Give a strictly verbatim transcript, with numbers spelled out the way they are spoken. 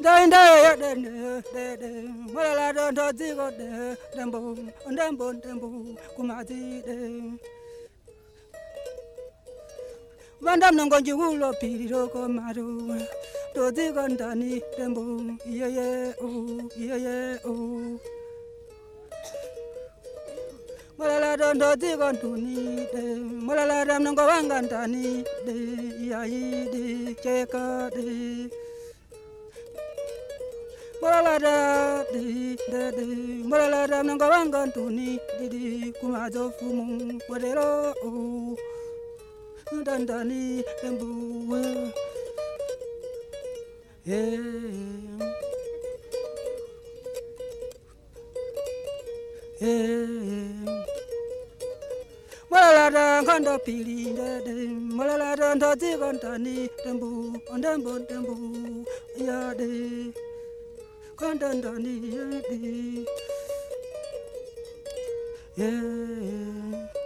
Dai dai de de de wala do do zigo de dembo dembo dembo kumati de Vandam no gonji ulo piriro ko maru do zigo ndani dembo ye ye o ye ye o wala do do zigo nduni de wala ram no wanga ndani de ya yi de cheka de Malala di di di malala dam nanga wangan tuni di di kumajo fumu wadero o dandani embu yeah yeah malala dam kanda pili di di malala dam dodi kandani embu ondembu embu ya di Kandandani, yeah.